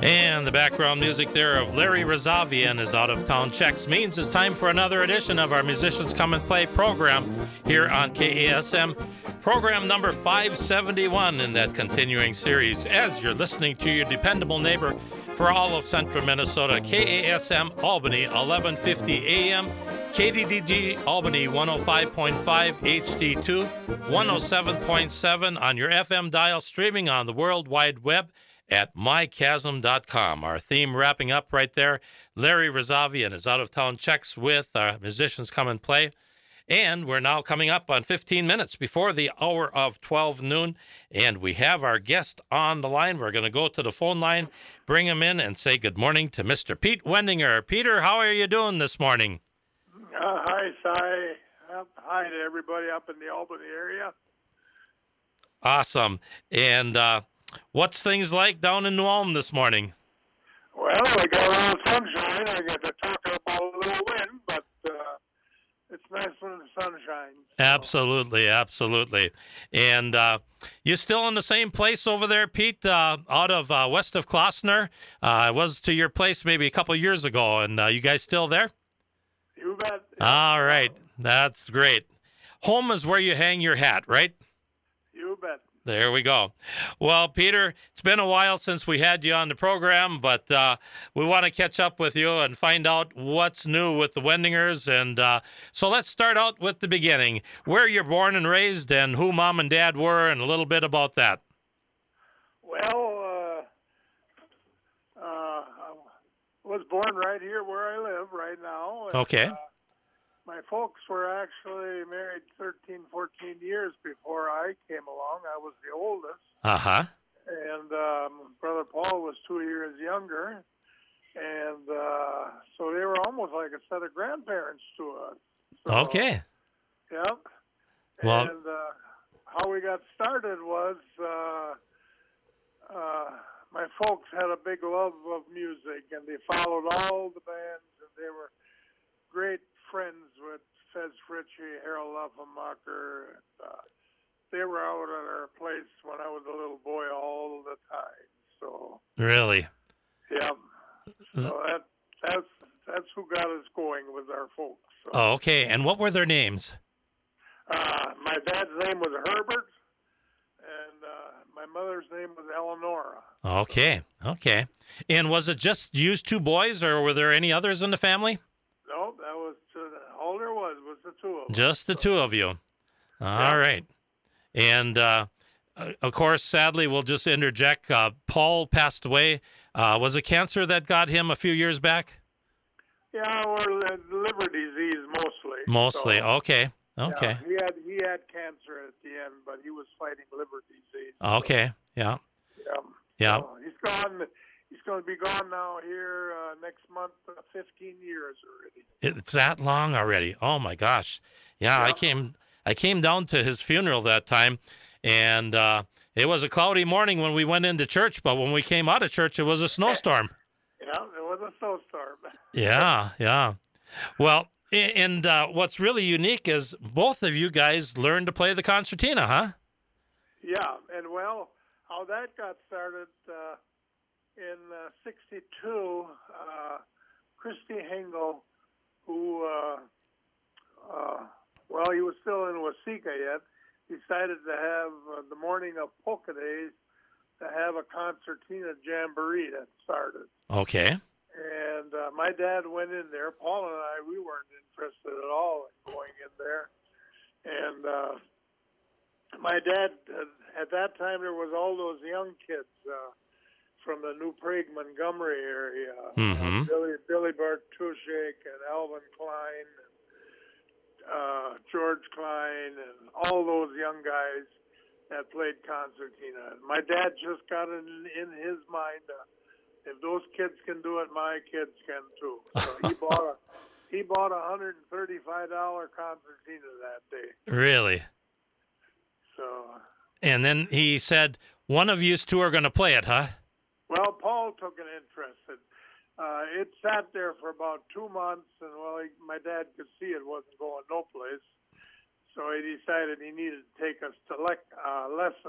And the background music there of Larry Razavi and his out-of-town checks means it's time for another edition of our Musicians Come and Play program here on KASM. Program number 571 in that continuing series as you're listening to your dependable neighbor for all of central Minnesota, KASM Albany, 1150 AM, KDDG Albany, 105.5 HD2, 107.7 on your FM dial, streaming on the World Wide Web at mychasm.com. Our theme wrapping up right there, Larry Razavi and his out-of-town checks with our Musicians Come and Play. And we're now coming up on 15 minutes before the hour of 12 noon, and we have our guest on the line. We're going to go to the phone line, bring him in, and say good morning to Mr. Pete Wendinger. Peter, how are you doing this morning? Hi, Cy. Hi to everybody up in the Albany area. Awesome. And what's things like down in New Ulm this morning? Well, we got a little sunshine. I get to talk about a little wind, but it's nice when the sun shines. So. Absolutely. And you still in the same place over there, Pete, out of west of Klossner? I was to your place maybe a couple years ago, and you guys still there? You bet. All right. That's great. Home is where you hang your hat, right? You bet. There we go. Well, Peter, it's been a while since we had you on the program, but we want to catch up with you and find out what's new with the Wendingers. And so let's start out with the beginning. Where you're born and raised and who Mom and Dad were and a little bit about that. Well, I was born right here where I live right now. And, okay. My folks were actually married 13, 14 years before I came along. I was the oldest. Uh-huh. And Brother Paul was 2 years younger. And so they were almost like a set of grandparents to us. So, okay. Yep. Well, and how we got started was my folks had a big love of music, and they followed all the bands, and they were great friends with Fez Ritchie, Harold Luffenmacher. They were out at our place when I was a little boy all the time. So really? Yeah. So that's who got us going with our folks. So. Oh, okay. And what were their names? My dad's name was Herbert, and my mother's name was Eleonora. Okay. And was it just you two boys, or were there any others in the family? No, that was all there was the two of them. Just the two of you. All right. And, of course, sadly, we'll just interject. Paul passed away. Was it cancer that got him a few years back? Yeah, or liver disease mostly. Mostly. So, okay. Yeah, he had cancer at the end, but he was fighting liver disease. Okay. Yeah. So he's gone. He's going to be gone now here next month, 15 years already. It's that long already. Oh my gosh. Yeah. I came down to his funeral that time, and it was a cloudy morning when we went into church, but when we came out of church, it was a snowstorm. Yeah, it was a snowstorm. Yeah. Well, and what's really unique is both of you guys learned to play the concertina, huh? Yeah, and well, how that got started in '62, Christy Hengel, who, he was still in Waseca yet, decided to have the morning of polka days to have a concertina jamboree that started. Okay. And my dad went in there. Paul and I, we weren't interested at all in going in there. And my dad, at that time, there was all those young kids from the New Prague, Montgomery area. Mm-hmm. Billy Bartuszek and Alvin Klein and George Klein and all those young guys that played concertina. And my dad just got it in his mind, if those kids can do it, my kids can too. So he bought a $135 concertina that day. Really? So. And then he said, one of you two are going to play it, huh? Well, Paul took an interest. It sat there for about 2 months, and my dad could see it wasn't going no place. So he decided he needed to take us to lessons.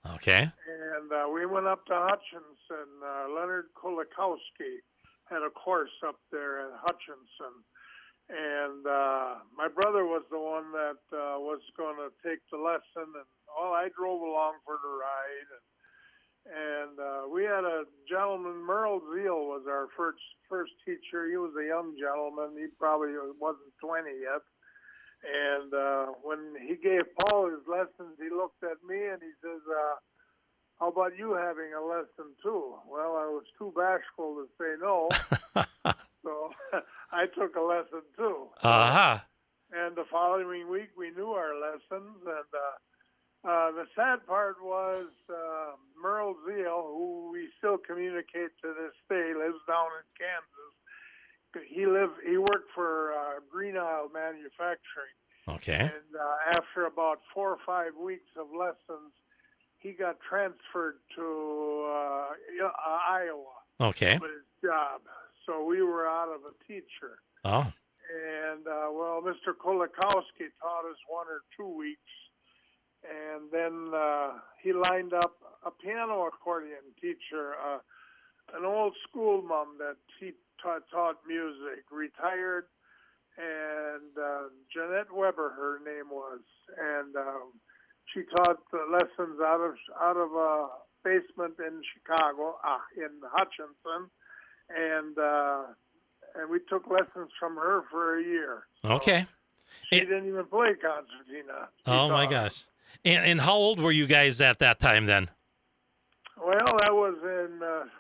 Okay. And we went up to Hutchinson. Leonard Kolakowski had a course up there at Hutchinson. And my brother was the one that was going to take the lesson. And I drove along for the ride. And we had a gentleman, Merle Zeal was our first teacher. He was a young gentleman. He probably wasn't 20 yet. And when he gave Paul his lessons, he looked at me and he says, how about you having a lesson too? Well, I was too bashful to say no. So I took a lesson too. Uh-huh. And the following week, we knew our lessons. And the sad part was Merle Zeal, who we still communicate to this day, lives down in Kansas. He worked for Green Isle Manufacturing. Okay. And after about 4 or 5 weeks of lessons, he got transferred to Iowa. Okay. With his job. So we were out of a teacher. Oh. And, Mr. Kolakowski taught us 1 or 2 weeks. And then he lined up a piano accordion teacher, an old school mom that he taught music, retired. And Jeanette Weber, her name was. And she taught lessons out of a basement in Chicago, in Hutchinson. And we took lessons from her for a year. So Okay. she didn't even play concertina. Oh, my gosh. And how old were you guys at that time then? Well, that was in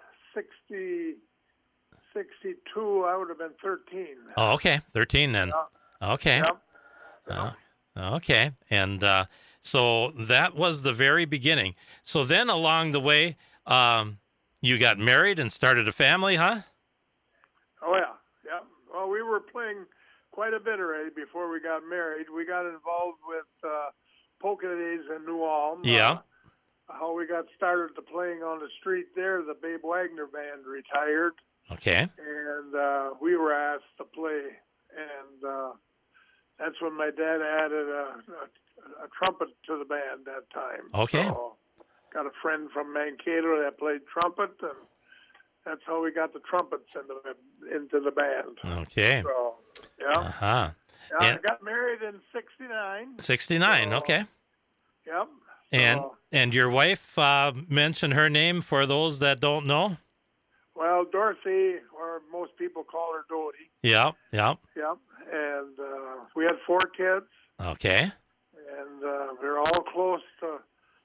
62. I would have been 13. Oh, okay. 13 then. Yeah. Okay. Yep. Okay. And so that was the very beginning. So then along the way, you got married and started a family, huh? Oh, yeah. Yeah. Well, we were playing quite a bit already before we got married. We got involved with Polka Days in New Ulm. Yeah. How we got started to playing on the street there, the Babe Wagner Band retired. Okay. And we were asked to play. And that's when my dad added a trumpet to the band that time. Okay. So, got a friend from Mankato that played trumpet, and that's how we got the trumpets into the band. Okay. So, yeah. Uh-huh. Yeah, And I got married in 69. 69, So, okay. Yep. And your wife, mention her name for those that don't know? Well, Dorothy, or most people call her Dodie. Yeah. Yep. And we had 4 kids. Okay. And we're all close to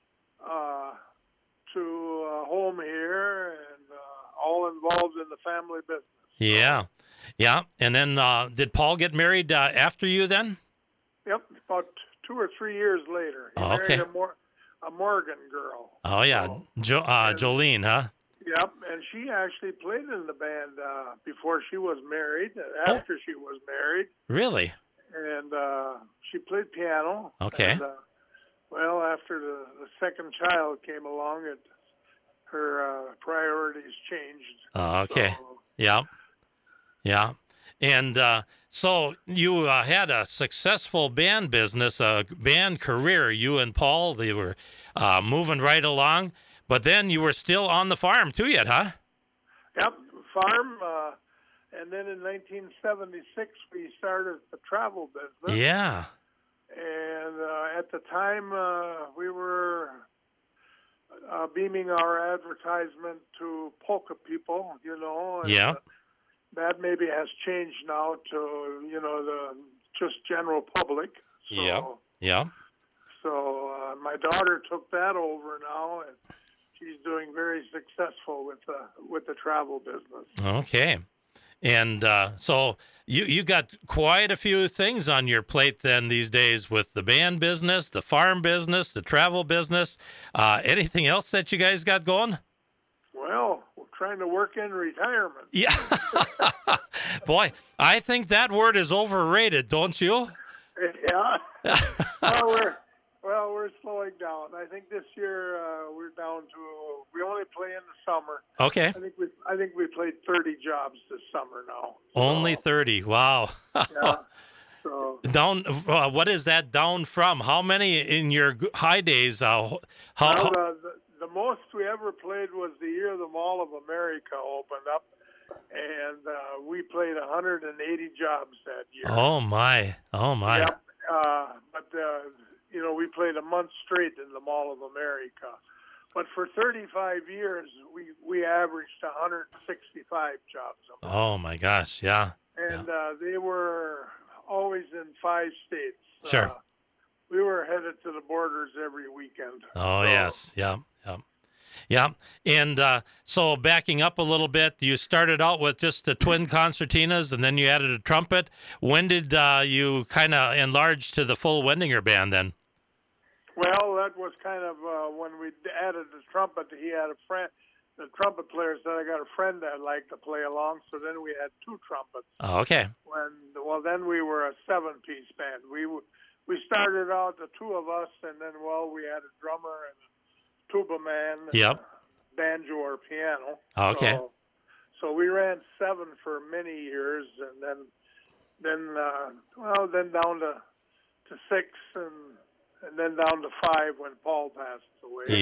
home here, and all involved in the family business. Yeah. And then did Paul get married after you then? Yep, about 2 or 3 years later. He Okay. married a Morgan girl. Oh, yeah. So, Jolene, huh? Yep, and she actually played in the band before she was married, after she was married. Really? And she played piano. Okay. And, well, after the second child came along, her priorities changed. Okay. So, Yeah. And so you had a successful band business, a band career. You and Paul, they were moving right along. But then you were still on the farm too yet, huh? Yep, farm. And then in 1976, we started the travel business. Yeah. And at the time, we were beaming our advertisement to polka people, And, Yeah. that maybe has changed now to, the just general public. So, Yeah. So my daughter took that over now, and she's doing very successful with the travel business. Okay. And so you got quite a few things on your plate then these days with the band business, the farm business, the travel business. Anything else that you guys got going? Well, we're trying to work in retirement. Yeah. Boy, I think that word is overrated, don't you? Yeah. We're slowing down. I think this year we're down to we only play in the summer. Okay. I think we played 30 jobs this summer now. Only 30. Wow. Yeah. So Down. What is that down from? How many in your high days? well, the most we ever played was the year the Mall of America opened up, and we played 180 jobs that year. Oh my! Oh my! Yep. But we played a month straight in the Mall of America. But for 35 years, we averaged 165 jobs a month. Oh my gosh! Yeah. And they were always in 5 states. Sure. We were headed to the borders every weekend. Oh, yes. Yeah. Yeah. Yeah. And so backing up a little bit, you started out with just the twin concertinas and then you added a trumpet. When did you kind of enlarge to the full Wendinger band then? Well, that was kind of when we added the trumpet. He had a friend. The trumpet player said, I got a friend that liked to play along, so then we had 2 trumpets. Oh, okay. Then we were a 7-piece band. We started out, the 2 of us, and then, we had a drummer and a tuba man, and a banjo or piano. Okay. So we ran 7 for many years, and then down to 6, and then down to 5 when Paul passed away.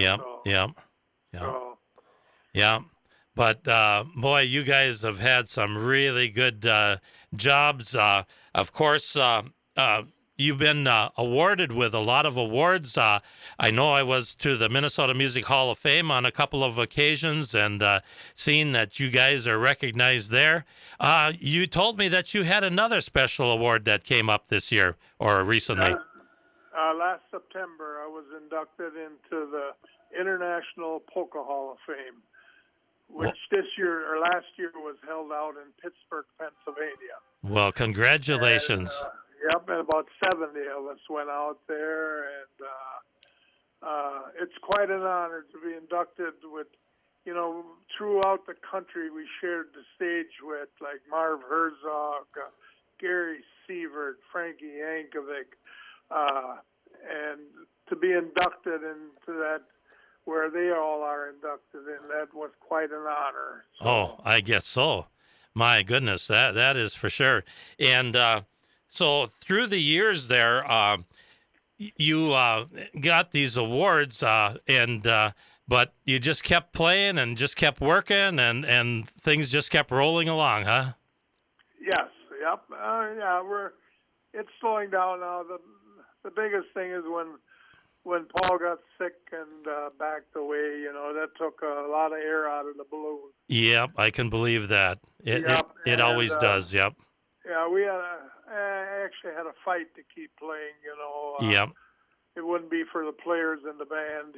Yeah, but boy, you guys have had some really good jobs. Of course, you've been awarded with a lot of awards. I know I was to the Minnesota Music Hall of Fame on a couple of occasions and seen that you guys are recognized there. You told me that you had another special award that came up this year or recently. Last September, I was inducted into the International Polka Hall of Fame, which last year was held out in Pittsburgh, Pennsylvania. Well, congratulations. And about 70 of us went out there, and it's quite an honor to be inducted with, throughout the country we shared the stage with, like Marv Herzog, Gary Sievert, Frankie Yankovic, and to be inducted into that, where they all are inducted in, that was quite an honor. So. Oh, I guess so. My goodness, that is for sure. And so through the years there, you got these awards, but you just kept playing and just kept working, and things just kept rolling along, huh? Yes. Yep. It's slowing down now. The biggest thing is when Paul got sick and backed away, that took a lot of air out of the balloon. Yep, I can believe that. It always does, yep. Yeah, we actually had a fight to keep playing, Yep. It wouldn't be for the players in the band,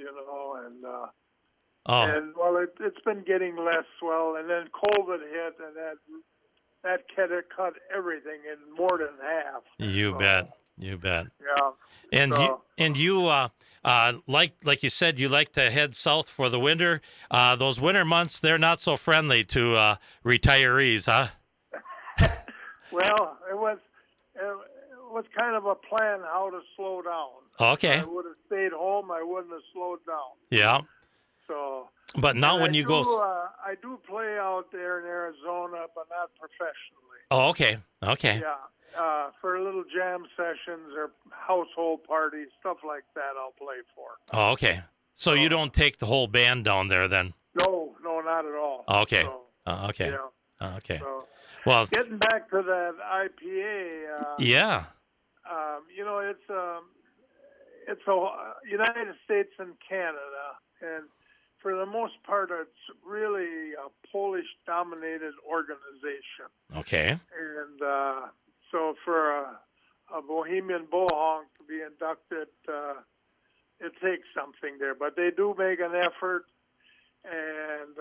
and it's been getting less well, and then COVID hit, and that cut everything in more than half. You bet. Yeah. And you like you said, you like to head south for the winter. Those winter months, they're not so friendly to retirees, huh? Well, it was kind of a plan how to slow down. Okay. If I would have stayed home, I wouldn't have slowed down. Yeah. So. But now when you go, I do play out there in Arizona, but not professionally. Oh, okay. Yeah. For little jam sessions or household parties, stuff like that, I'll play for. Oh, okay. So you don't take the whole band down there then? No, not at all. Okay. So, okay. Yeah. Okay. So, well, getting back to that IPA. Yeah. It's a United States and Canada, and for the most part, it's really a Polish-dominated organization. Okay. And so for a Bohemian Bullhonk to be inducted, it takes something there. But they do make an effort, and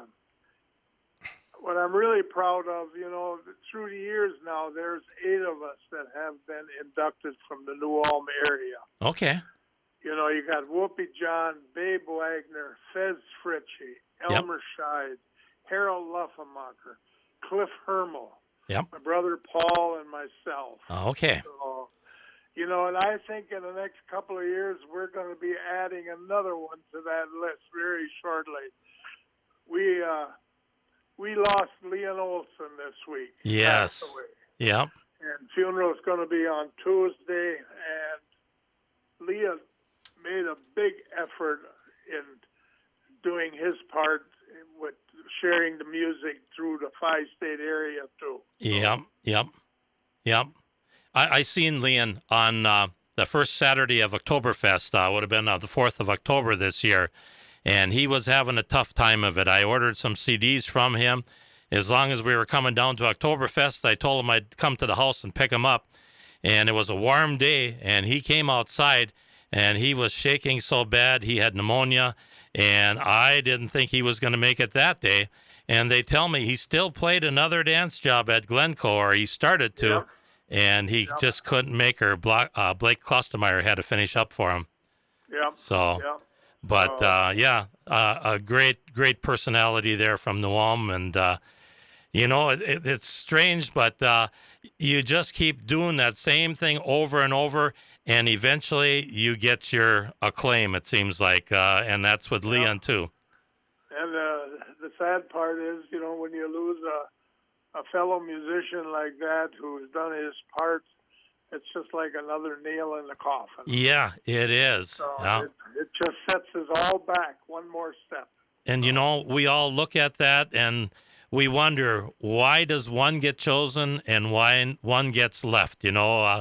what I'm really proud of, through the years now, there's 8 of us that have been inducted from the New Ulm area. Okay. You got Whoopi John, Babe Wagner, Fez Fritchie, Elmer Scheid, Harold Luffenmacher, Cliff Hermel, my brother Paul, and myself. Okay. So, and I think in the next couple of years, we're going to be adding another one to that list very shortly. We lost Leon Olson this week. Yes. Yeah. And funeral's going to be on Tuesday, and Leah made a big effort in doing his part with sharing the music through the Fi-State area too. Yep. I seen Leon on the first Saturday of Oktoberfest. Would have been the 4th of October this year, and he was having a tough time of it. I ordered some CDs from him. As long as we were coming down to Oktoberfest, I told him I'd come to the house and pick him up. And it was a warm day, and he came outside, and he was shaking so bad he had pneumonia, and I didn't think he was going to make it that day. And they tell me he still played another dance job at Glencoe, or he started to, and he just couldn't make her. Blake Klostermeyer had to finish up for him. But a great personality there from New Ulm, and it's strange, but you just keep doing that same thing over and over, and eventually you get your acclaim, it seems like, and that's with Leon too. And the sad part is, when you lose a fellow musician like that who's done his part, it's just like another nail in the coffin. Yeah, it is. So it just sets us all back one more step. And, we all look at that and we wonder, why does one get chosen and why one gets left? Leon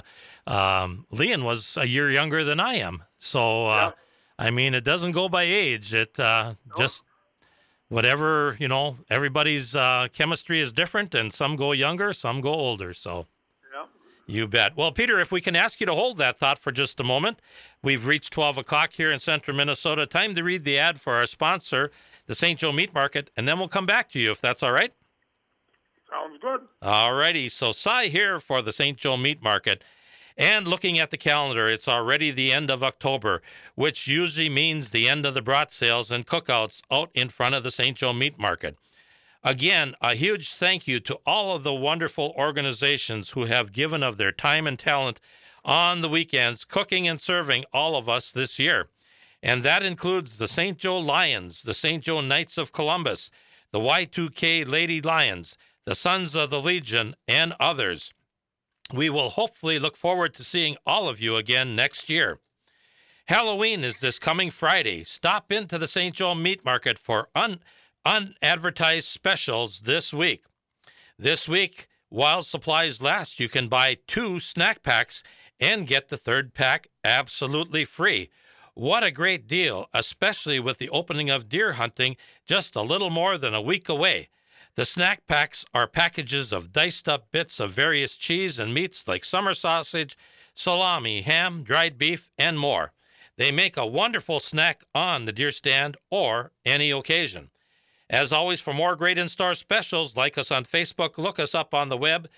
was a year younger than I am. So, it doesn't go by age. It just whatever, everybody's chemistry is different, and some go younger, some go older. So. You bet. Well, Peter, if we can ask you to hold that thought for just a moment. We've reached 12 o'clock here in central Minnesota. Time to read the ad for our sponsor, the St. Joe Meat Market, and then we'll come back to you if that's all right. Sounds good. All righty. So Cy here for the St. Joe Meat Market. And looking at the calendar, it's already the end of October, which usually means the end of the brat sales and cookouts out in front of the St. Joe Meat Market. Again, a huge thank you to all of the wonderful organizations who have given of their time and talent on the weekends, cooking and serving all of us this year. And that includes the St. Joe Lions, the St. Joe Knights of Columbus, the Y2K Lady Lions, the Sons of the Legion, and others. We will hopefully look forward to seeing all of you again next year. Halloween is this coming Friday. Stop into the St. Joe Meat Market for unadvertised specials this week. This week, while supplies last, you can buy 2 snack packs and get the 3rd pack absolutely free. What a great deal, especially with the opening of deer hunting just a little more than a week away. The snack packs are packages of diced up bits of various cheese and meats like summer sausage, salami, ham, dried beef, and more. They make a wonderful snack on the deer stand or any occasion. As always, for more great in-store specials, like us on Facebook, look us up on the web,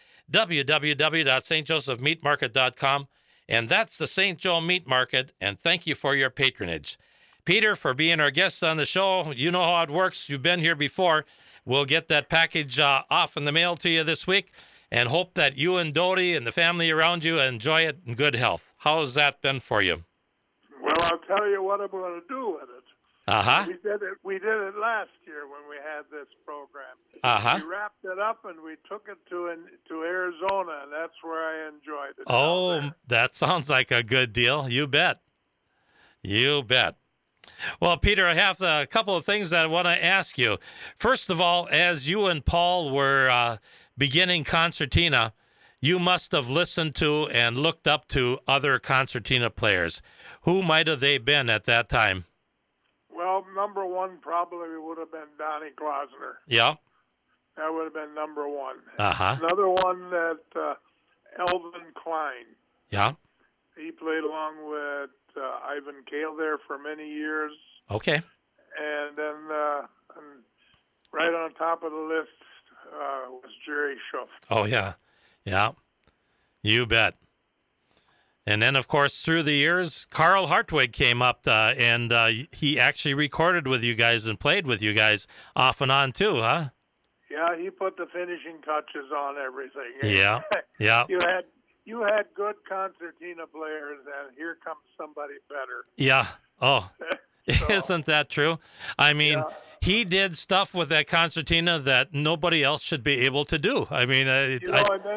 www.stjosephmeatmarket.com. And that's the St. Joe Meat Market, and thank you for your patronage. Peter, for being our guest on the show, you know how it works. You've been here before. We'll get that package off in the mail to you this week, and hope that you and Dodie and the family around you enjoy it in good health. How has that been for you? Well, I'll tell you what I'm going to do with it. Uh-huh. We did it last year when we had this program. Uh-huh. We wrapped it up and we took it to Arizona, and that's where I enjoyed it. Oh, that sounds like a good deal. You bet. You bet. Well, Peter, I have a couple of things that I want to ask you. First of all, as you and Paul were beginning concertina, you must have listened to and looked up to other concertina players. Who might have they been at that time? Well, number one probably would have been Donnie Klausner. Yeah. That would have been number one. Uh-huh. Another one that Elvin Klein. Yeah. He played along with Ivan Kale there for many years. Okay. And then right on top of the list was Jerry Schuft. Oh, yeah. Yeah. You bet. And then, of course, through the years, Carl Hartwig came up, and he actually recorded with you guys and played with you guys off and on, too, huh? Yeah, he put the finishing touches on everything. Yeah, yeah. You had good concertina players, and here comes somebody better. Yeah. Oh, so, isn't that true? I mean, he did stuff with that concertina that nobody else should be able to do. I mean, and then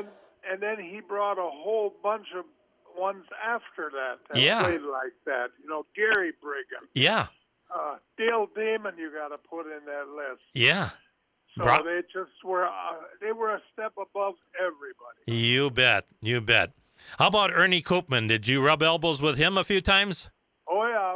and then he brought a whole bunch of ones after that Yeah. played like that. Gary Brigham, Yeah. Dale Damon, you got to put in that list. Yeah. So they just were they were a step above everybody. You bet. You bet. How about Ernie Koopman? Did you rub elbows with him a few times? Oh yeah,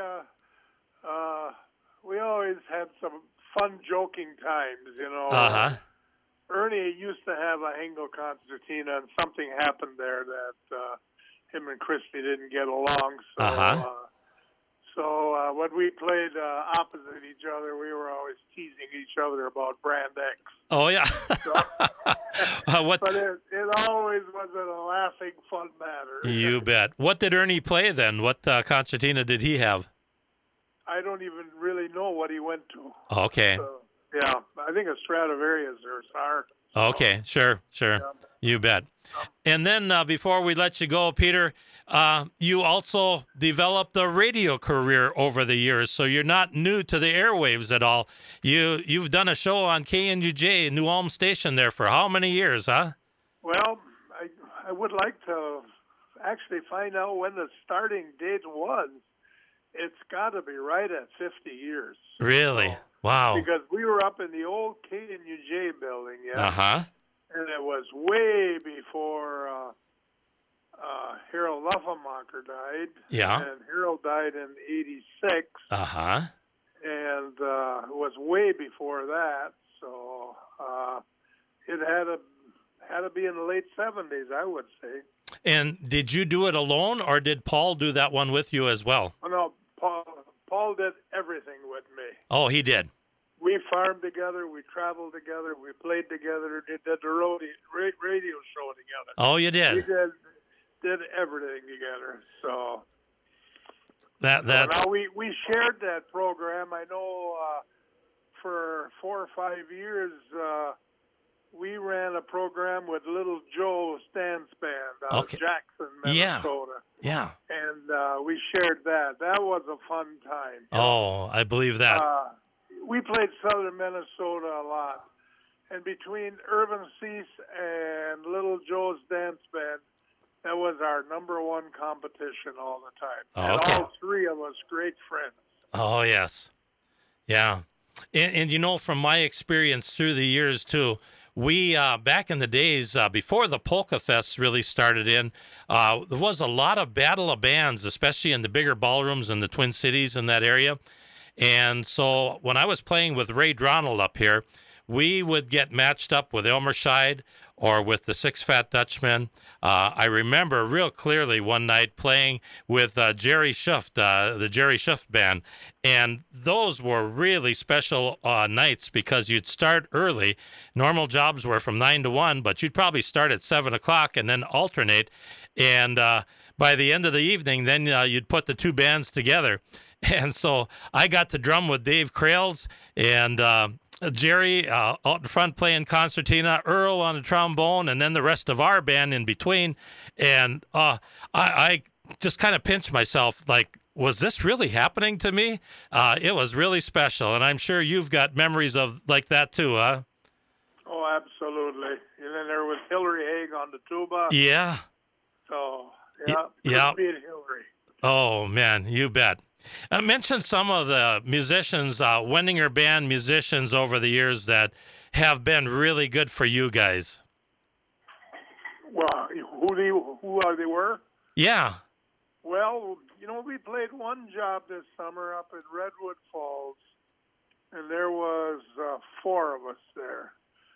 we always had some fun joking times, Uh-huh. Ernie used to have a Hengel concertina, and something happened there that him and Christy didn't get along. So, so when we played opposite each other, we were always teasing each other about Brand X. Oh, yeah. But it always was a laughing, fun matter. You bet. What did Ernie play then? What concertina did he have? I don't even really know what he went to. Okay. So, yeah, I think a Stradivarius or SAR. Okay, sure. Yeah. You bet. And then before we let you go, Peter, you also developed a radio career over the years, so you're not new to the airwaves at all. You've done a show on KNUJ, New Ulm Station there for how many years, huh? Well, I would like to actually find out when the starting date was. It's got to be right at 50 years. Really? So, wow. Because we were up in the old KNUJ building, yeah. Uh-huh. And it was way before Harold Luffenmacher died. Yeah. And Harold died in 86. Uh-huh. And it was way before that. So it had to be in the late 70s, I would say. And did you do it alone, or did Paul do that one with you as well? Oh, no, Paul did everything with me. Oh, he did. We farmed together, we traveled together, we played together, did the radio show together. Oh, you did. We did everything together. So that. Now we shared that program. I know for 4 or 5 years we ran a program with Little Joe Stan's band out of Jackson, Minnesota. Yeah. And we shared that. That was a fun time. Oh, I believe that. We played Southern Minnesota a lot. And between Irvin Cease and Little Joe's dance band, that was our number one competition all the time. Oh, and all three of us great friends. Oh, yes. Yeah. And from my experience through the years, too, we, back in the days, before the Polka Fests really started there was a lot of battle of bands, especially in the bigger ballrooms in the Twin Cities in that area. And so when I was playing with Ray Dronald up here, we would get matched up with Elmer Scheid or with the Six Fat Dutchmen. I remember real clearly one night playing with Jerry Schuft, the Jerry Schuft band. And those were really special nights because you'd start early. Normal jobs were from 9 to 1, but you'd probably start at 7 o'clock and then alternate. And by the end of the evening, then you'd put the two bands together. And so I got to drum with Dave Krales and Jerry out in front playing concertina, Earl on the trombone, and then the rest of our band in between. And I just kind of pinched myself like, was this really happening to me? It was really special, and I'm sure you've got memories of like that too, huh? Oh, absolutely. And then there was Hillary Haig on the tuba. Yeah. So, yeah. Beat Hillary. Oh, man, you bet. I mentioned some of the musicians, Wendinger Band musicians over the years that have been really good for you guys. Well, who they were? Yeah. Well, we played one job this summer up in Redwood Falls, and there was 4 of us there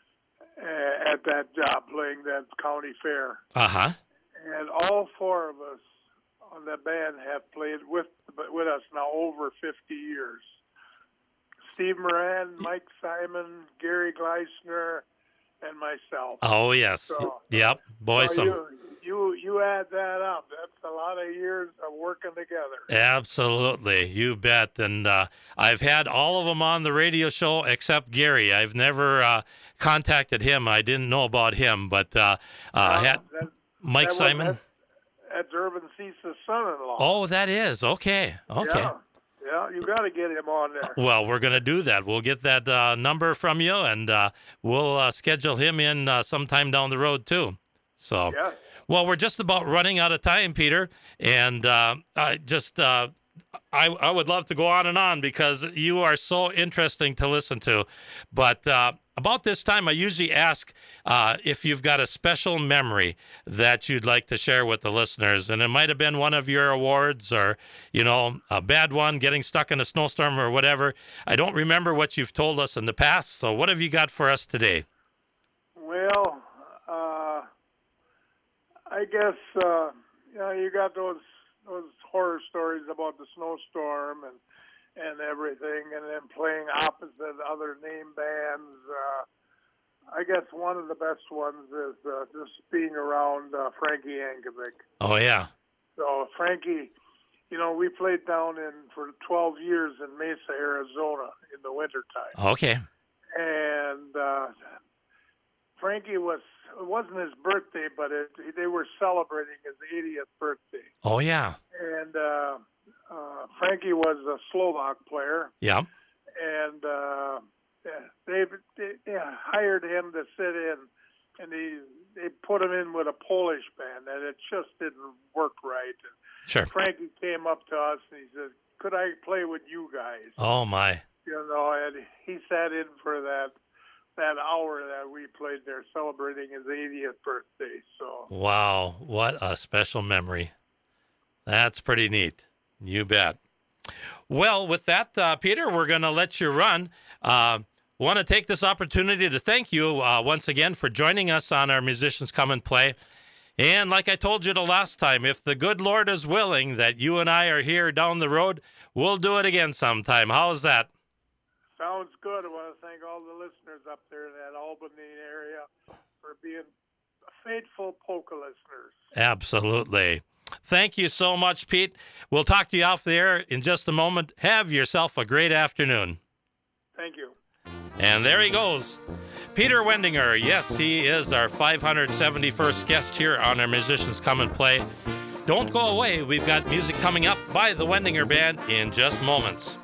at that job playing that county fair. Uh-huh. And all 4 of us on the band have played with us now over 50 years. Steve Moran, Mike Simon, Gary Gleisner, and myself. Oh, yes. So, yep. Boy, you add that up. That's a lot of years of working together. Absolutely. You bet. And I've had all of them on the radio show except Gary. I've never contacted him. I didn't know about him, but had Mike Simon. That's Irvin Cease's son-in-law. Oh, that is. Okay. Yeah, you got to get him on there. Well, we're going to do that. We'll get that number from you, and we'll schedule him in sometime down the road, too. So, Yeah. well, we're just about running out of time, Peter, and I would love to go on and on because you are so interesting to listen to. But about this time, I usually ask if you've got a special memory that you'd like to share with the listeners. And it might have been one of your awards or, a bad one, getting stuck in a snowstorm or whatever. I don't remember what you've told us in the past. So what have you got for us today? Well, I guess you got those horror stories about the snowstorm and everything, and then playing opposite other name bands. I guess one of the best ones is just being around Frankie Yankovic. Oh, yeah. So Frankie, we played down for 12 years in Mesa, Arizona in the wintertime. Okay. And Frankie it wasn't his birthday, but they were celebrating his 80th birthday. Oh, yeah. And Frankie was a Slovak player. Yeah. And they hired him to sit in, and they put him in with a Polish band, and it just didn't work right. Sure. Frankie came up to us, and he said, "Could I play with you guys?" Oh, my. And he sat in for that hour that we played there celebrating his 80th birthday. So wow, what a special memory. That's pretty neat. You bet. Well, with that, Peter, we're going to let you run. Want to take this opportunity to thank you once again for joining us on our Musicians Come and Play. And like I told you the last time, if the good Lord is willing that you and I are here down the road, we'll do it again sometime. How's that? Sounds good. I want to thank all the listeners up there in that Albany area for being faithful polka listeners. Absolutely. Thank you so much, Pete. We'll talk to you off the air in just a moment. Have yourself a great afternoon. Thank you. And there he goes. Peter Wendinger. Yes, he is our 571st guest here on our Musicians Come and Play. Don't go away. We've got music coming up by the Wendinger Band in just moments.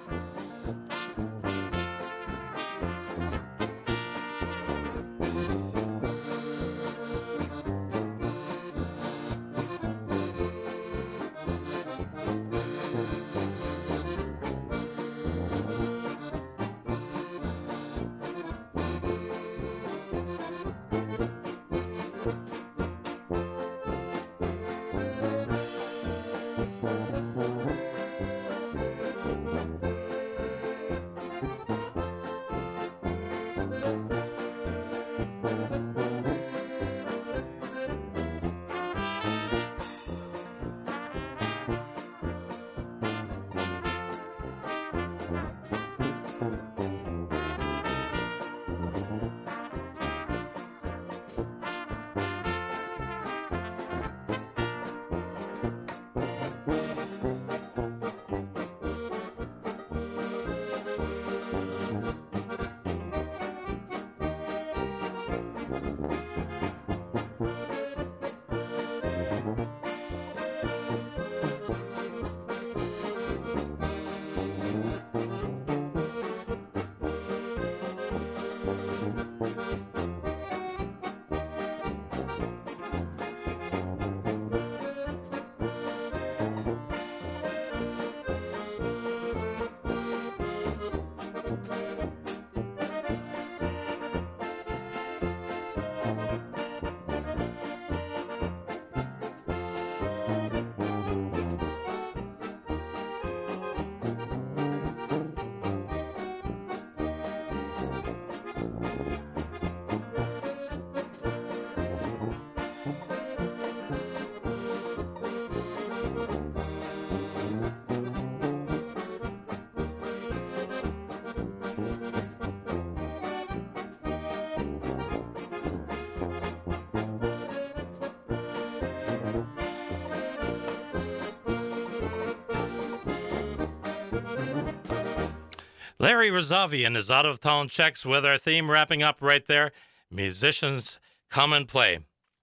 Larry Rosavian is Out of Town Checks with our theme wrapping up right there. Musicians Come and Play.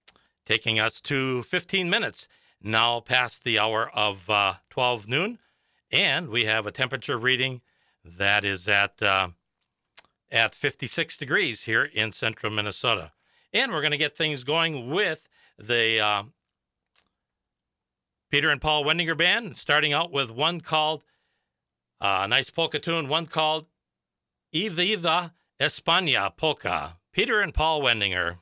Taking us to 15 minutes now past the hour of 12 noon. And we have a temperature reading that is at 56 degrees here in central Minnesota. And we're going to get things going with the Peter and Paul Wendinger Band, starting out with one called, nice polka tune, one called Y Viva España Polka. Peter and Paul Wendinger.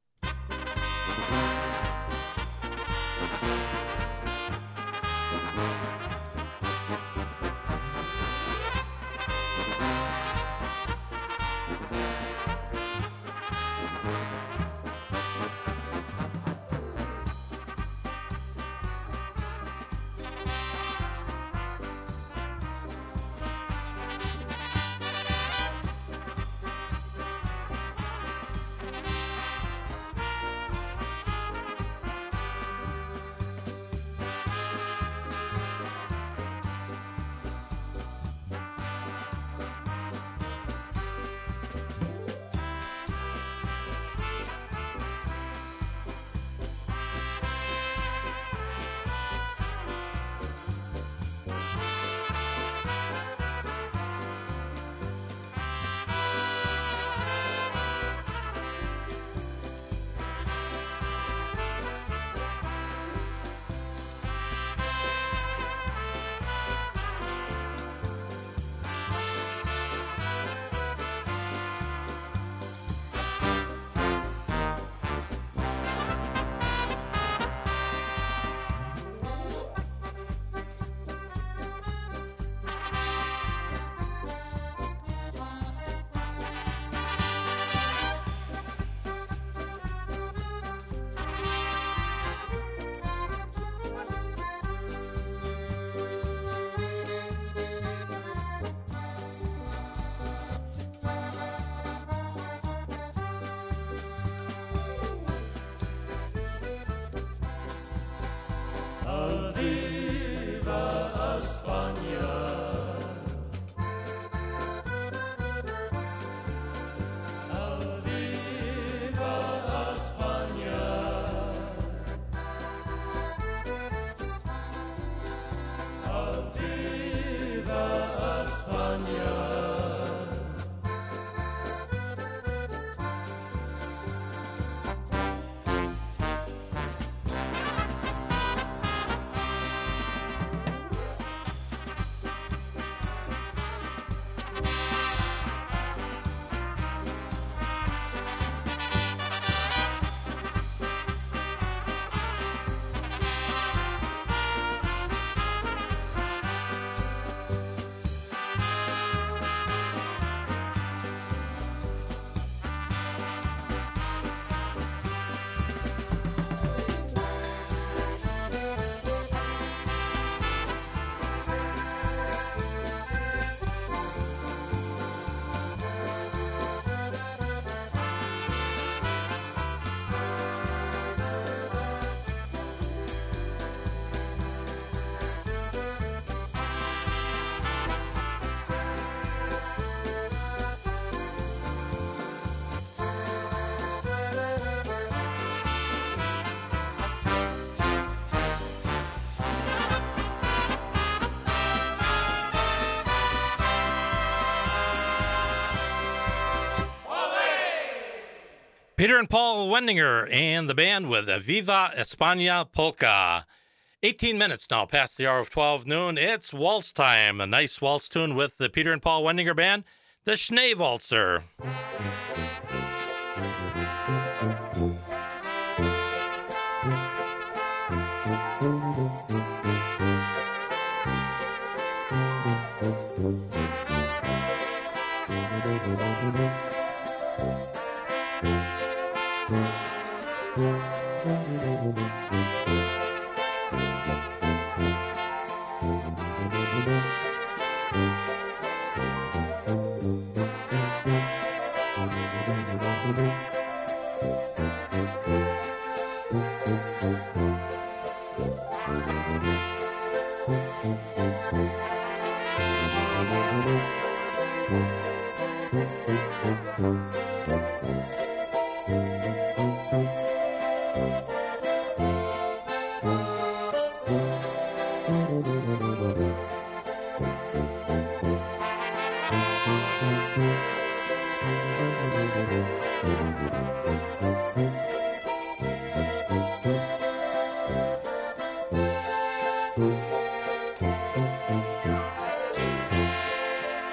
Peter and Paul Wendinger and the band with Viva España Polka. 18 minutes now past the hour of 12 noon. It's waltz time. A nice waltz tune with the Peter and Paul Wendinger Band, the Schneewalzer.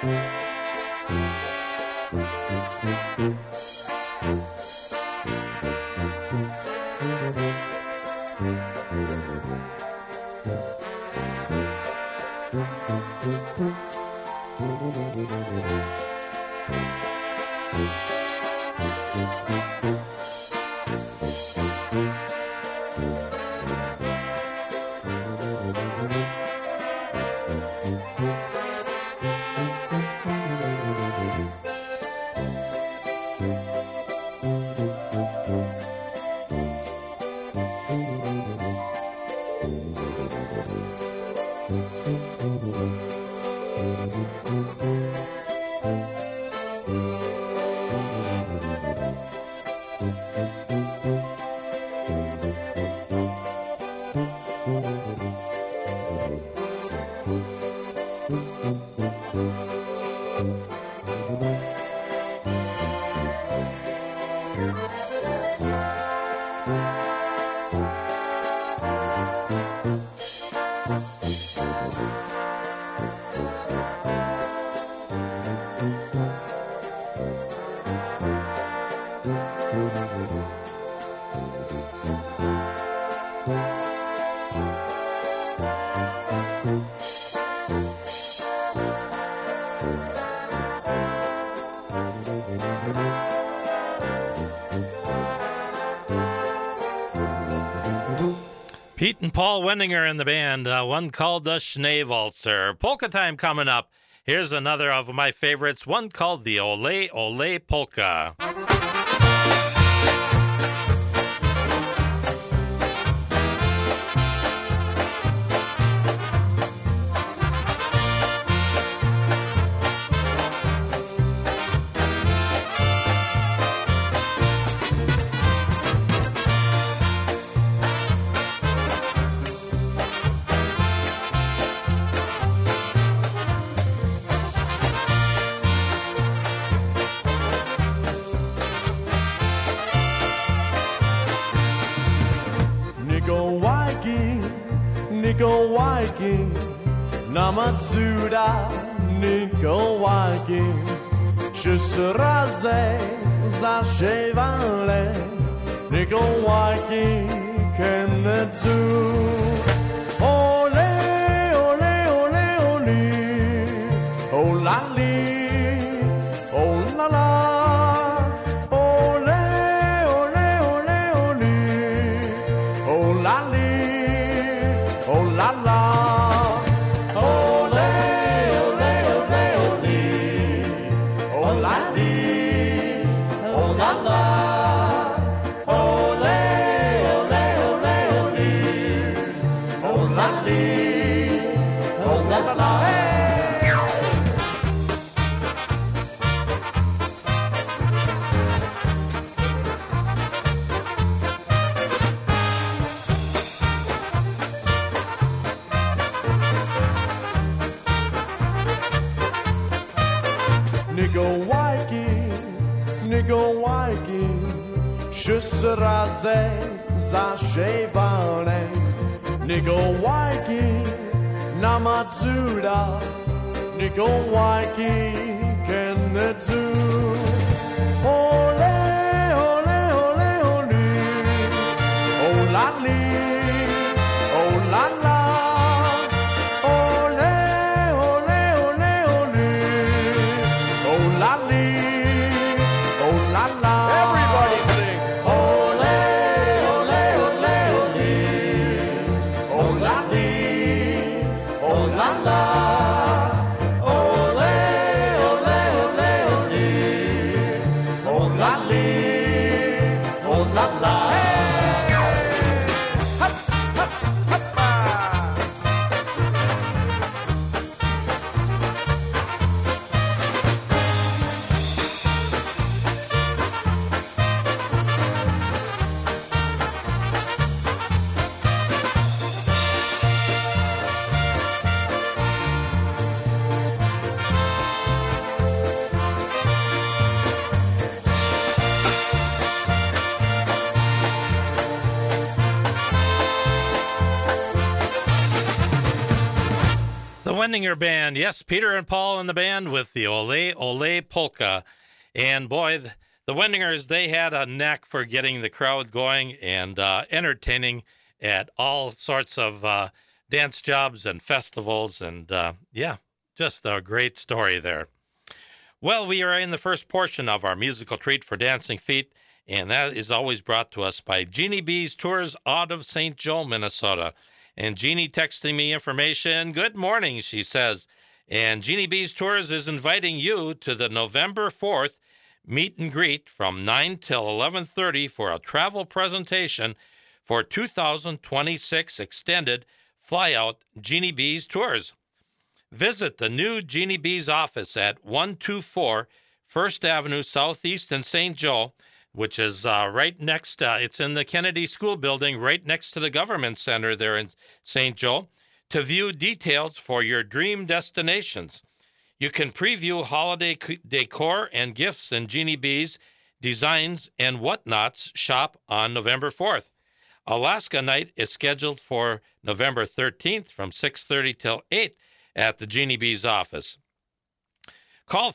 Pete and Paul Wendinger in the band, one called the Schneewalzer. Polka time coming up. Here's another of my favorites, one called the Ole Ole Polka. Wiking, Namatsuda, Nickel Wiking, je serai zachevale, Nickel Wiking, Kenetsu. Ole, ole, ole, ole, oh la li, oh la la. Ole, ole, ole, ole, oh la li. Oh la la, ole, ole, ole, ole, oh la li, oh la la, ole, ole, ole, ole, oh la li, oh la la. Nigga Viking, je serai zachevale. Nigga Viking, Namatsuda, Nigga Viking, Kenetsu. Ole, ole, ole, ole, oh la li, oh la la. Ole, ole, ole, ole, oh la li. La la. Everybody sing. Ole, ole, ole, ole. Oh la li, oh la la. Ole, ole, ole, ole. Wendinger Band. Yes, Peter and Paul in the band with the Ole Ole Polka. And boy, the Wendingers, they had a knack for getting the crowd going and entertaining at all sorts of dance jobs and festivals. And yeah, just a great story there. Well, we are in the first portion of our musical treat for Dancing Feet, and that is always brought to us by Jeannie B's Tours out of St. Joe, Minnesota. And Jeannie texting me information. Good morning, she says. And Jeannie B's Tours is inviting you to the November 4th meet and greet from 9 till 11:30 for a travel presentation for 2026 extended flyout Jeannie B's Tours. Visit the new Jeannie B's office at 124 First Avenue Southeast in St. Joe, which is right next, it's in the Kennedy School building, right next to the Government Center there in St. Joe, to view details for your dream destinations. You can preview holiday decor and gifts in Jeannie B's Designs and Whatnots shop on November 4th. Alaska Night is scheduled for November 13th from 6:30 till 8 at the Jeannie B's office. Call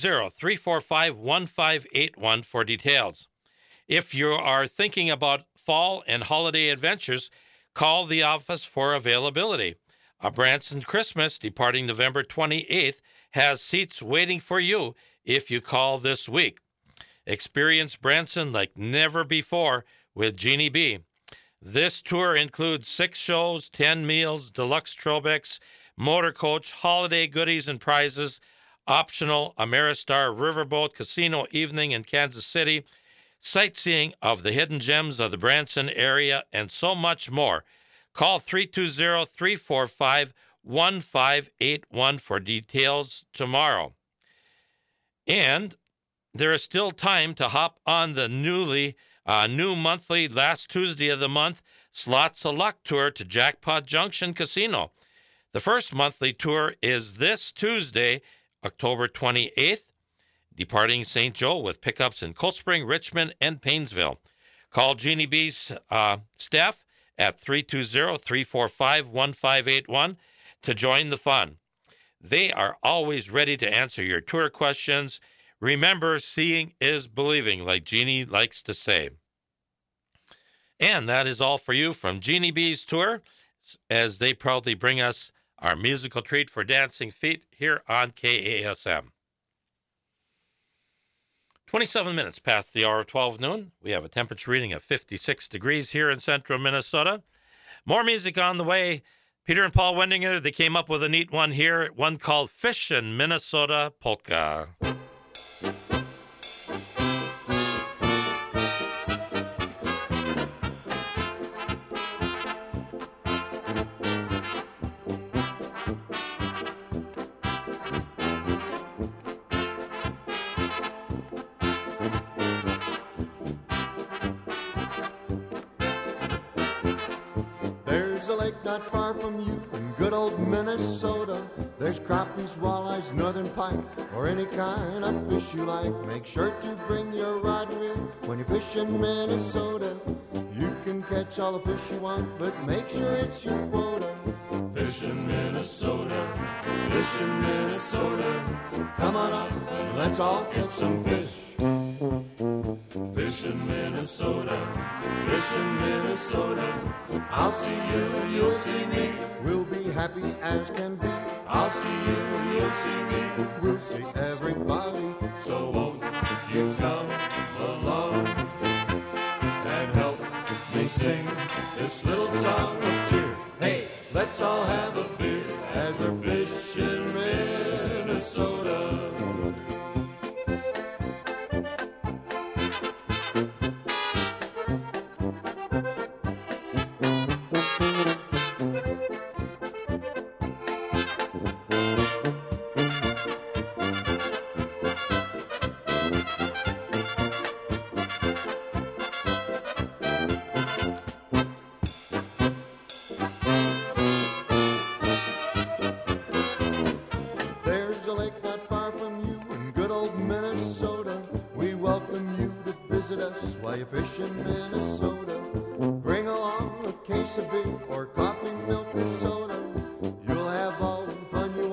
320-345-1581 for details. If you are thinking about fall and holiday adventures, call the office for availability. A Branson Christmas, departing November 28th, has seats waiting for you if you call this week. Experience Branson like never before with Jeannie B. This tour includes 6 shows, 10 meals, deluxe Trobex, motor coach, holiday goodies and prizes, optional Ameristar Riverboat Casino evening in Kansas City, sightseeing of the hidden gems of the Branson area, and so much more. Call 320-345-1581 for details tomorrow. And there is still time to hop on the new monthly last Tuesday of the month Slots of Luck tour to Jackpot Junction Casino. The first monthly tour is this Tuesday, October 28th, departing St. Joe with pickups in Cold Spring, Richmond, and Paynesville. Call Jeannie B's staff at 320-345-1581 to join the fun. They are always ready to answer your tour questions. Remember, seeing is believing, like Jeannie likes to say. And that is all for you from Jeannie B's Tour, as they proudly bring us our musical treat for Dancing Feet here on KASM. 27 minutes past the hour of 12 noon. We have a temperature reading of 56 degrees here in central Minnesota. More music on the way. Peter and Paul Wendinger, they came up with a neat one here, one called Fishin' Minnesota Polka. Not far from you in good old Minnesota. There's crappies, walleyes, northern pike, or any kind of fish you like. Make sure to bring your rod and reel when you fish in Minnesota. You can catch all the fish you want, but make sure it's your quota. Fish in Minnesota, fish in Minnesota. Come on up and let's all catch some fish. Fish in Minnesota, fish in Minnesota. I'll see you, you'll see me. We'll be happy as can be. I'll see you, you'll see me. We'll see everybody. So won't you come along and help me sing this little song of cheer? Hey, let's all have a beer as we're fishing Minnesota. Bring along a case of beer or coffee, milk, or soda. You'll have all the fun you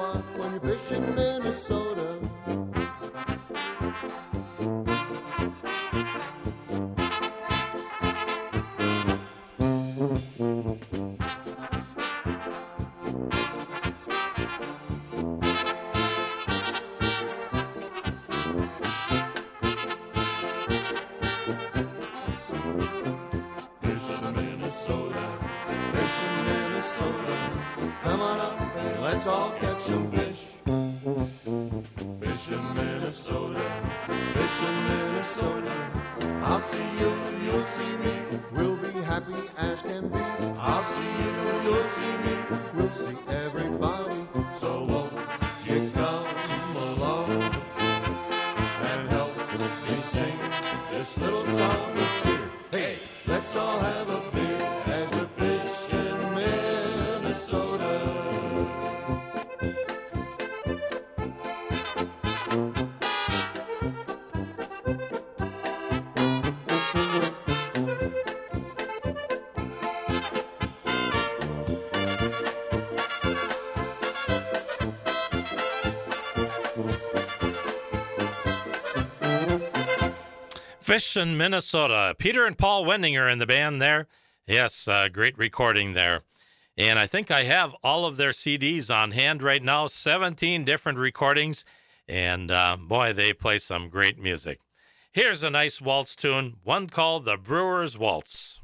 Fish in Minnesota. Peter and Paul Wendinger in the band there. Yes, great recording there. And I think I have all of their CDs on hand right now, 17 different recordings. And boy, they play some great music. Here's a nice waltz tune, one called the Brewer's Waltz.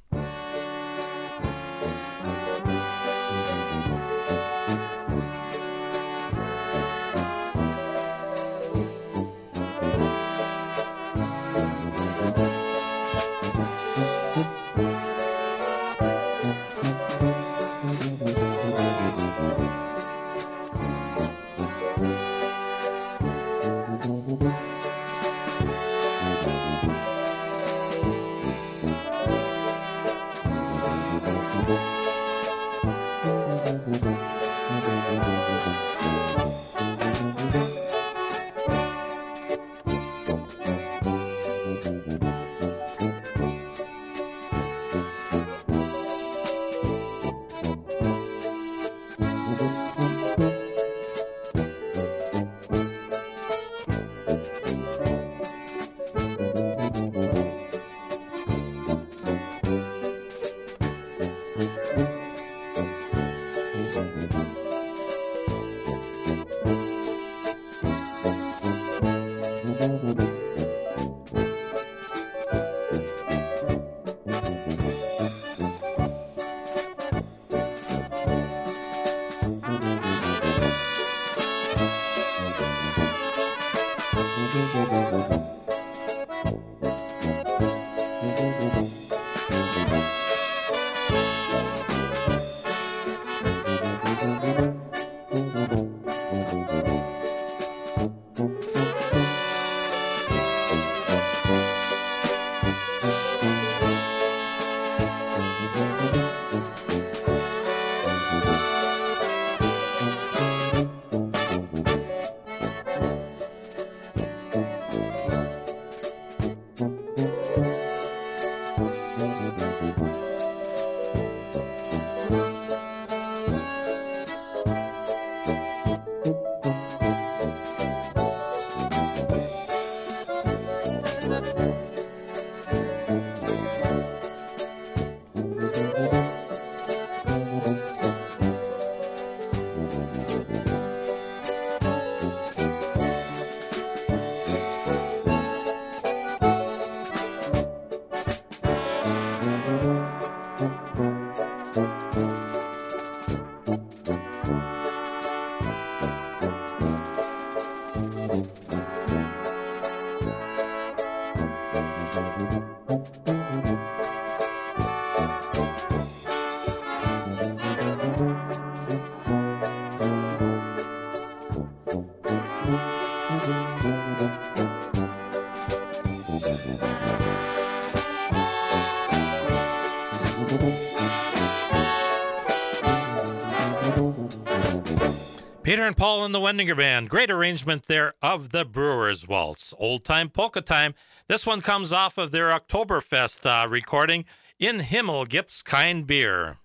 Peter and Paul and the Wendinger Band. Great arrangement there of the Brewer's Waltz. Old Time Polka Time. This one comes off of their Oktoberfest recording, In Himmel Gibt's Kein Bier.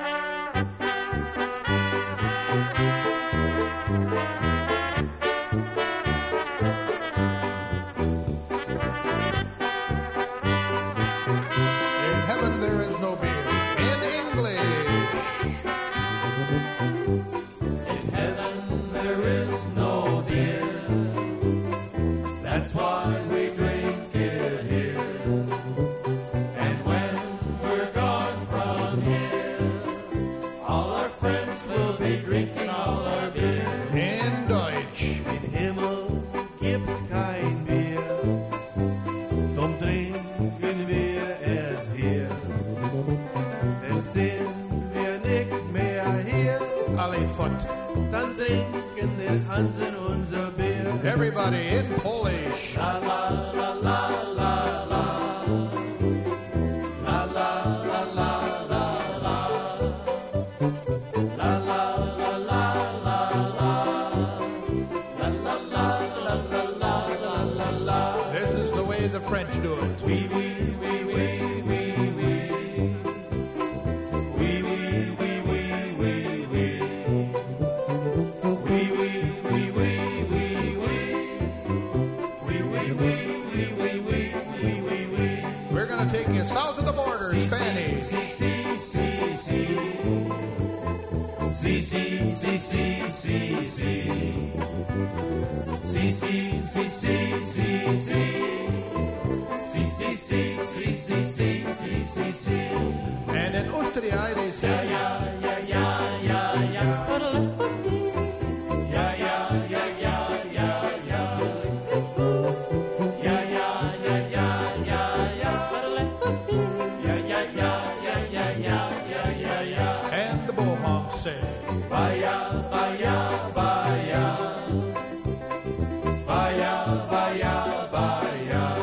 Everybody in Polish. La la la la la la. La la la la la la. La la la la la la. La la la la la la. And in Austria they say, and the Mohawks say, Vaya, vaya, vaya. Vaya, vaya, vaya.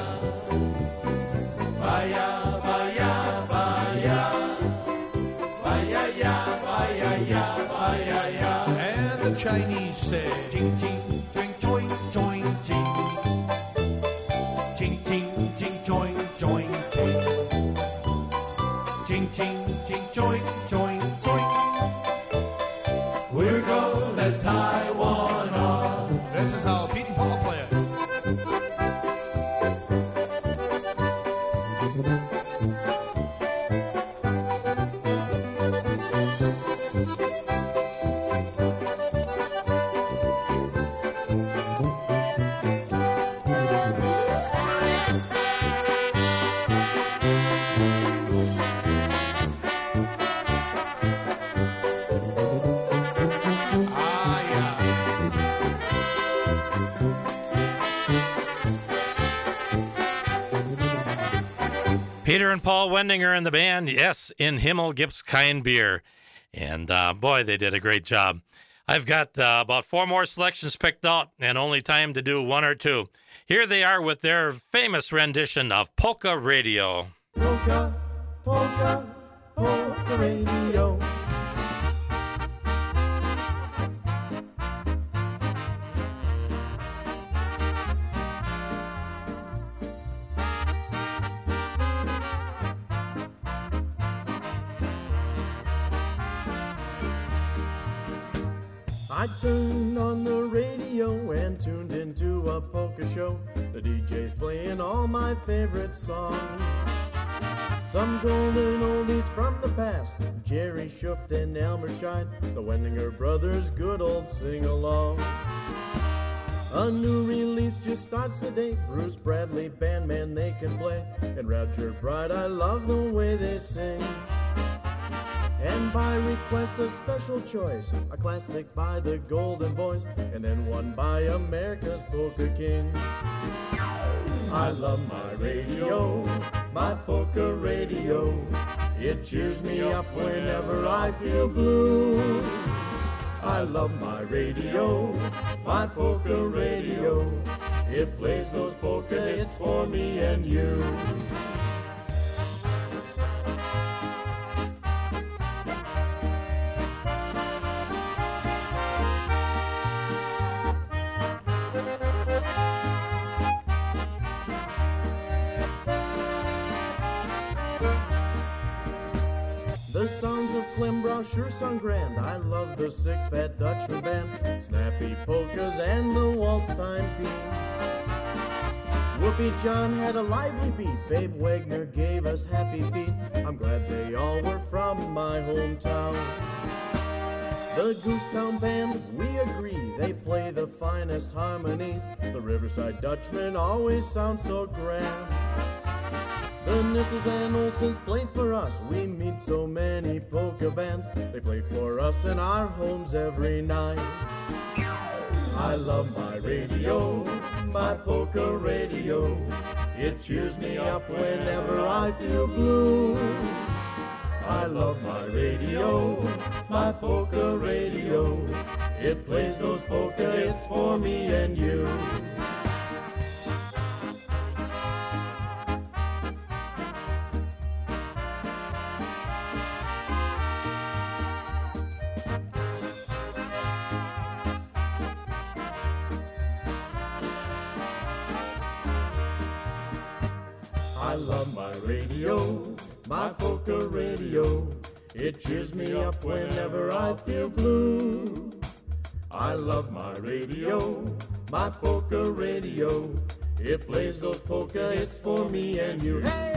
Vaya, vaya, vaya. Vaya, ya, vaya, ya, vaya, ya. and the Chinese say, Ching, ching, ching, choing, choing, ching. Ching, ching, ching, choing, choing, ching. Ching, ching, ching, choing, choing, choing. We're gonna Taiwan on. this is how Pete and Paul play it. Ah, yeah. Peter and Paul Wendinger and the band, yes, in Himmel Gibt's Kein Bier. And boy, they did a great job. I've got about 4 more selections picked out and only time to do 1 or 2. Here they are with their famous rendition of Polka Radio. Polka, polka, polka radio. I turned on the radio and tuned into a polka show. The DJ's playing all my favorite songs. Some golden oldies from the past, Jerry Schuft and Elmer Schein, the Wendinger brothers' good old sing-along. A new release just starts today, Bruce Bradley, bandman they can play, and Roger Bright, I love the way they sing. And by request a special choice, a classic by the Golden Boys, and then one by America's Polka King. I love my radio, my polka radio. It cheers me up whenever I feel blue. I love my radio, my polka radio. It plays those polka hits for me and you. The songs of Klimbrow sure sung grand. I love the Six Fat Dutchman Band, snappy polkas and the waltz time beat. Whoopie John had a lively beat. Babe Wagner gave us happy feet. I'm glad they all were from my hometown. The Goosetown Band, we agree, they play the finest harmonies. The Riverside Dutchmen always sound so grand. The Nisses and Olsons play for us. We meet so many polka bands. They play for us in our homes every night. I love my radio, my polka radio. It cheers me up whenever I feel blue. I love my radio, my polka radio. It plays those polka hits for me and you. I love my radio, my polka radio. It cheers me up whenever I feel blue. I love my radio, my polka radio. It plays those polka hits for me and you. Hey!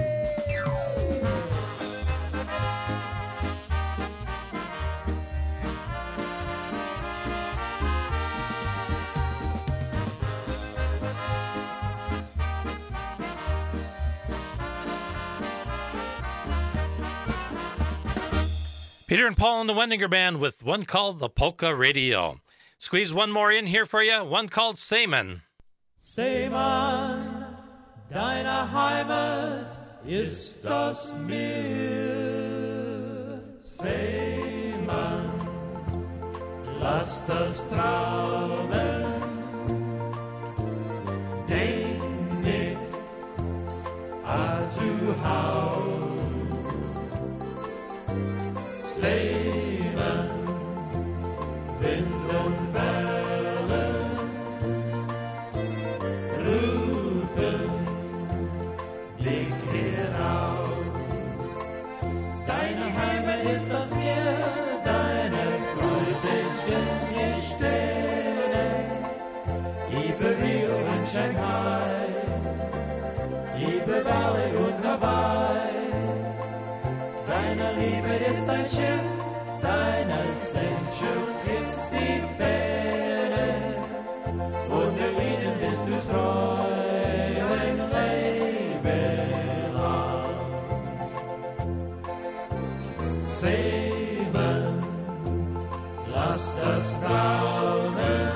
Peter and Paul and the Wendinger Band with one called the Polka Radio. Squeeze one more in here for you, one called Seemann. Seemann, deine Heimat ist das Meer. Seemann, lass das Träumen. Denk nicht zu Haus. Seemann, Wind und Wellen rufen dich hinaus. Deine Heimat ist das Meer, deine Freude sind die Sterne, über Rio und Shanghai, über Bali und Hawaii. Deine Liebe ist ein Schiff, deine Sehnsucht ist die Fähre, unter ihnen bist du treu ein Leben lang. Seemann, lass das Träumen,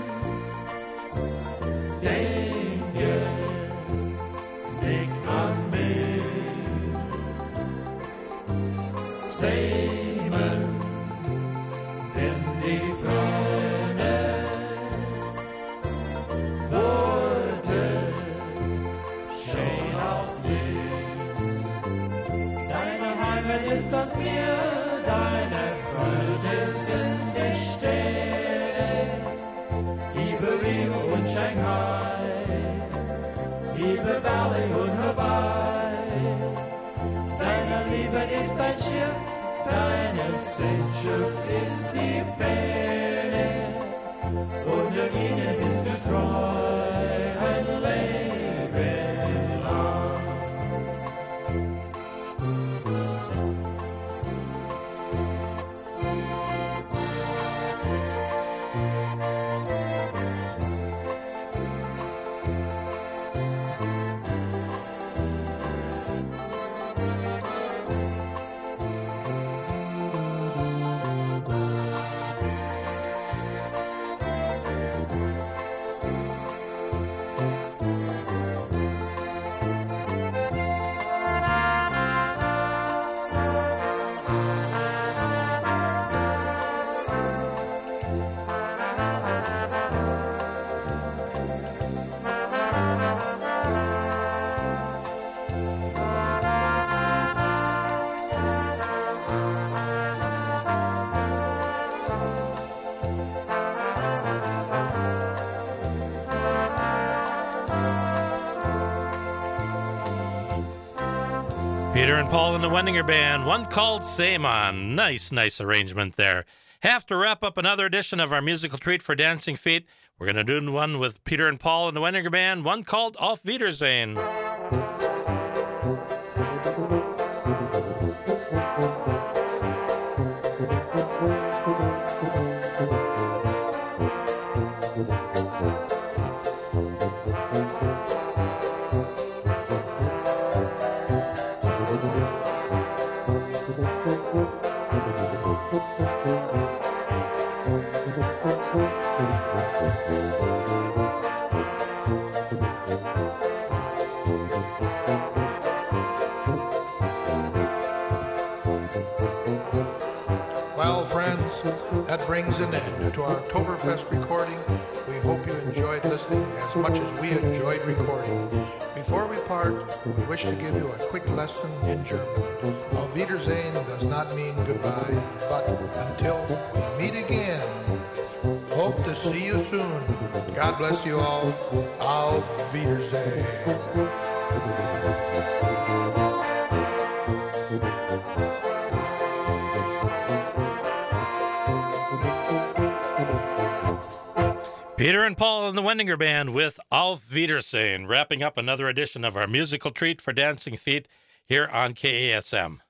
denke nicht an mich. Seemann, denn die Freunde Worte schön auf dich. Deine Heimat ist das Meer, deine Freunde sind die Sterne, über Rio und Shanghai, über Bali und Hawaii. Deine Liebe ist ein Schiff, deine Sehnsucht ist die Fähne, unter ihnen bist du treu ein Leben lang. Peter and Paul and the Wendinger Band, one called Seemann. Nice arrangement there. Have to wrap up another edition of our musical treat for Dancing Feet. We're going to do one with Peter and Paul and the Wendinger Band, one called Auf Wiedersehen. Well, friends, that brings an end to our Oktoberfest recording. We hope you enjoyed listening as much as we enjoyed recording. Before we part, we wish to give you a quick lesson in German. Auf Wiedersehen does not mean goodbye, but until we meet again. Hope to see you soon. God bless you all. Auf Wiedersehen. Peter and Paul and the Wendinger Band with Auf Wiedersehen, wrapping up another edition of our musical treat for Dancing Feet here on KASM.